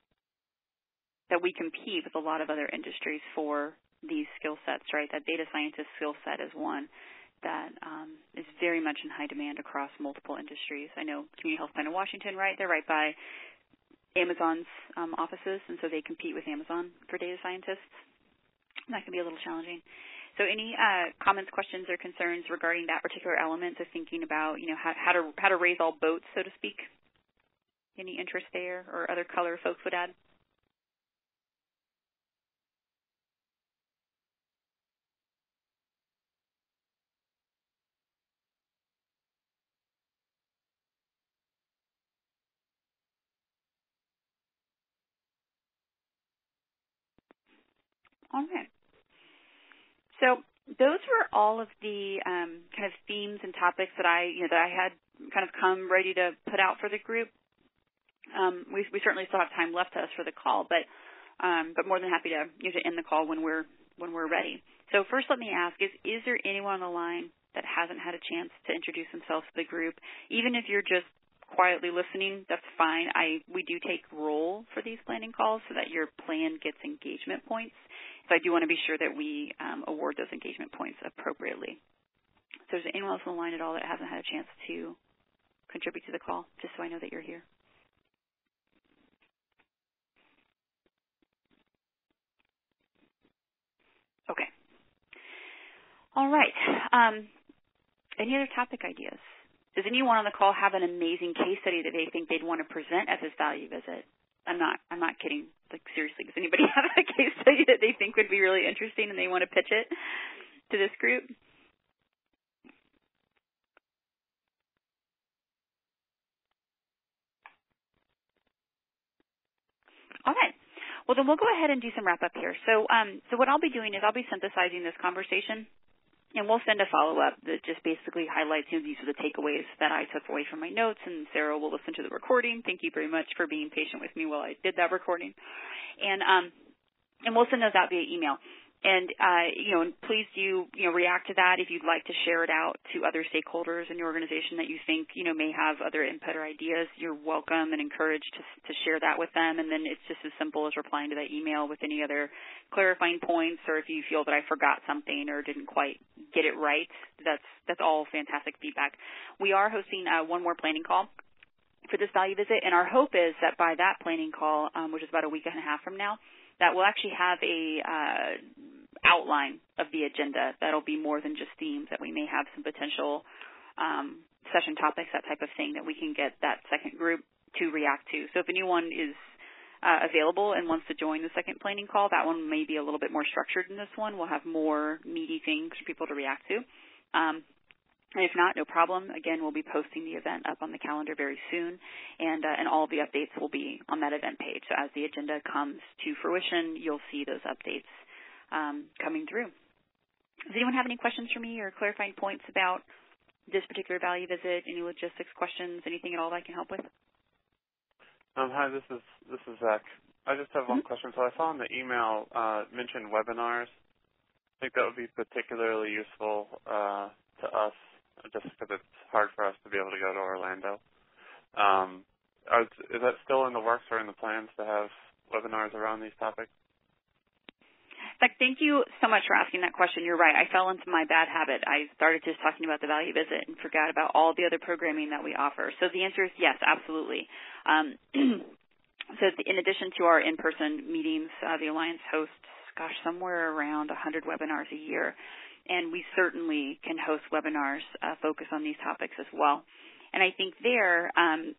that we compete with a lot of other industries for these skill sets, right? That data scientist skill set is one that um, is very much in high demand across multiple industries. I know Community Health Plan of Washington, right, they're right by Amazon's um, offices, and so they compete with Amazon for data scientists. And that can be a little challenging. So any uh, comments, questions, or concerns regarding that particular element of thinking about, you know, how, how to how to raise all boats, so to speak? Any interest there or other color folks would add? All right. So those were all of the um, kind of themes and topics that I, you know, that I had kind of come ready to put out for the group. Um, we, we certainly still have time left to us for the call, but um, but more than happy to, you know, to end the call when we're when we're ready. So first, let me ask: is is there anyone on the line that hasn't had a chance to introduce themselves to the group? Even if you're just quietly listening, that's fine. I we do take roll for these planning calls so that your plan gets engagement points. So I do want to be sure that we um, award those engagement points appropriately. So is there anyone else on the line at all that hasn't had a chance to contribute to the call, just so I know that you're here? Okay. All right. Um, any other topic ideas? Does anyone on the call have an amazing case study that they think they'd want to present at this value visit? I'm not. I'm not kidding. Like seriously, does anybody have a case study that they think would be really interesting and they want to pitch it to this group? All right. Well, Well, then we'll go ahead and do some wrap-up here. So, um, so what I'll be doing is I'll be synthesizing this conversation, and we'll send a follow-up that just basically highlights, you know, these are the takeaways that I took away from my notes, and Sarah will listen to the recording. Thank you very much for being patient with me while I did that recording. And um, and we'll send those out via email. And, uh, you know, and please do, you know, react to that if you'd like to share it out to other stakeholders in your organization that you think, you know, may have other input or ideas. You're welcome and encouraged to, to share that with them. And then it's just as simple as replying to that email with any other clarifying points, or if you feel that I forgot something or didn't quite get it right, that's, that's all fantastic feedback. We are hosting uh, one more planning call for this value visit, and our hope is that by that planning call, um, which is about a week and a half from now, that we'll actually have a uh, outline of the agenda that'll be more than just themes, that we may have some potential um, session topics, that type of thing, that we can get that second group to react to. So if anyone is uh, available and wants to join the second planning call, that one may be a little bit more structured than this one. We'll have more meaty things for people to react to. Um, And if not, no problem. Again, we'll be posting the event up on the calendar very soon, and uh, and all the updates will be on that event page. So as the agenda comes to fruition, you'll see those updates um, coming through. Does anyone have any questions for me or clarifying points about this particular value visit? Any logistics questions? Anything at all that I can help with? Um, hi, this is this is Zach. I just have one mm-hmm. question. So I saw in the email uh, mentioned webinars. I think that would be particularly useful uh, to us, just because it's hard for us to be able to go to Orlando. Um, are, is that still in the works or in the plans to have webinars around these topics? Like, thank you so much for asking that question. You're right. I fell into my bad habit. I started just talking about the value visit and forgot about all the other programming that we offer. So the answer is yes, absolutely. Um, so in addition to our in-person meetings, uh, the Alliance hosts, gosh, somewhere around one hundred webinars a year. And we certainly can host webinars uh, focus on these topics as well. And I think there, um,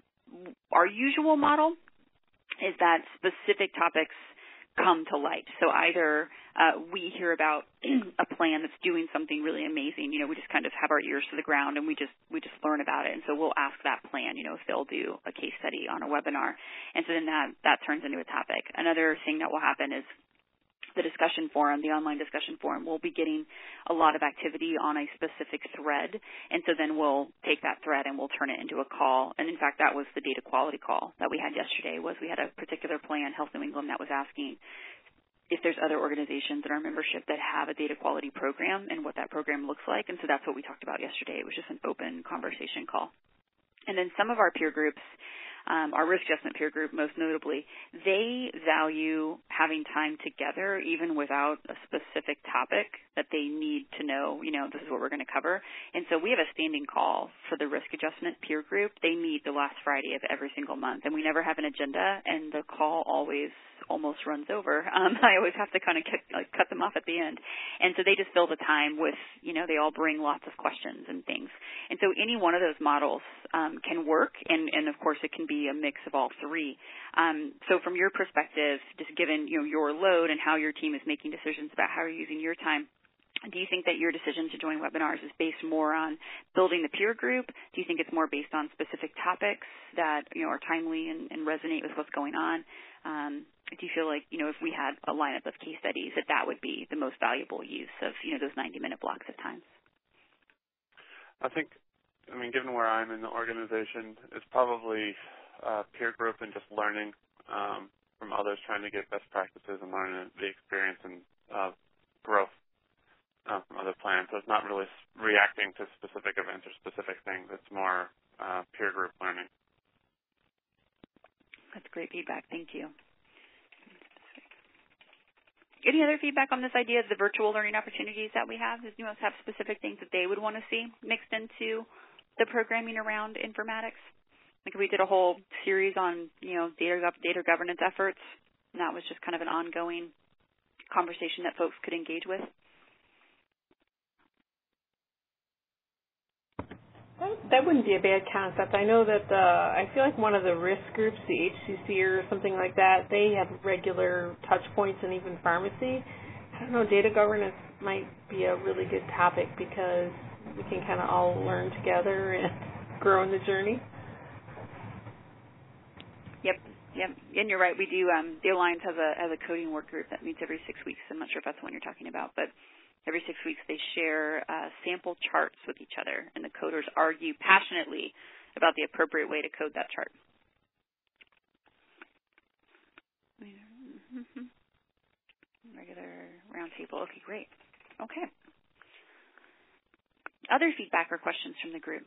our usual model is that specific topics come to light. So either uh, we hear about a plan that's doing something really amazing, you know, we just kind of have our ears to the ground and we just we just learn about it. And so we'll ask that plan, you know, if they'll do a case study on a webinar. And so then that, that turns into a topic. Another thing that will happen is the discussion forum, the online discussion forum, we'll be getting a lot of activity on a specific thread, and so then we'll take that thread and we'll turn it into a call. And in fact, that was the data quality call that we had yesterday. Was we had a particular plan, Health New England, that was asking if there's other organizations in our membership that have a data quality program and what that program looks like, and so that's what we talked about yesterday. It was just an open conversation call. And then some of our peer groups, Um, our risk adjustment peer group most notably, they value having time together even without a specific topic that they need to know, you know, this is what we're going to cover. And so we have a standing call for the risk adjustment peer group. They meet the last Friday of every single month, and we never have an agenda, and the call always almost runs over. Um, I always have to kind of cut, like, cut them off at the end. And so they just fill the time with, you know, they all bring lots of questions and things. And so any one of those models um, can work, and, and, of course, it can be a mix of all three. Um, so from your perspective, just given, you know, your load and how your team is making decisions about how you're using your time, do you think that your decision to join webinars is based more on building the peer group? Do you think it's more based on specific topics that, you know, are timely and, and resonate with what's going on? Um, do you feel like, you know, if we had a lineup of case studies, that that would be the most valuable use of, you know, those ninety-minute blocks of time? I think, I mean, given where I'm in the organization, it's probably uh, peer group and just learning um, from others, trying to get best practices and learning the experience and uh, growth uh, from other plans. So it's not really reacting to specific events or specific things. It's more uh, peer group learning. That's great feedback. Thank you. Any other feedback on this idea of the virtual learning opportunities that we have? Does anyone have specific things that they would want to see mixed into the programming around informatics? Like we did a whole series on, you know, data, data governance efforts, and that was just kind of an ongoing conversation that folks could engage with. That wouldn't be a bad concept. I know that the, I feel like one of the risk groups, the H C C or something like that, they have regular touch points and even pharmacy. I don't know, data governance might be a really good topic because we can kind of all learn together and grow in the journey. Yep, Yep, and you're right. We do. Um, the Alliance has a has a coding work group that meets every six weeks. I'm not sure if that's the one you're talking about, but every six weeks they share uh, sample charts with each other, and the coders argue passionately about the appropriate way to code that chart. Mm-hmm. Regular roundtable. Okay, great. Okay. Other feedback or questions from the group?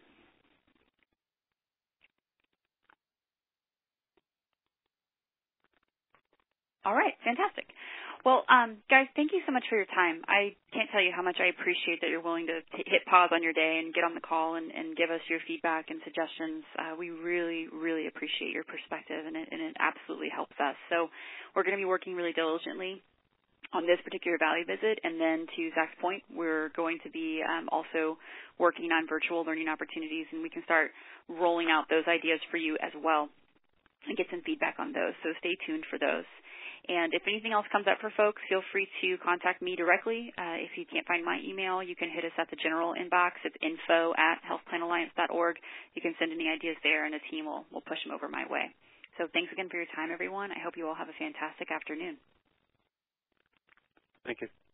All right, fantastic. Well, um, guys, thank you so much for your time. I can't tell you how much I appreciate that you're willing to t- hit pause on your day and get on the call and, and give us your feedback and suggestions. Uh, we really, really appreciate your perspective, and it, and it absolutely helps us. So we're going to be working really diligently on this particular Valley visit, and then to Zach's point, we're going to be um, also working on virtual learning opportunities, and we can start rolling out those ideas for you as well and get some feedback on those. So stay tuned for those. And if anything else comes up for folks, feel free to contact me directly. Uh, if you can't find my email, you can hit us at the general inbox. It's info at health plan alliance dot org. You can send any ideas there, and a team will, will push them over my way. So thanks again for your time, everyone. I hope you all have a fantastic afternoon. Thank you.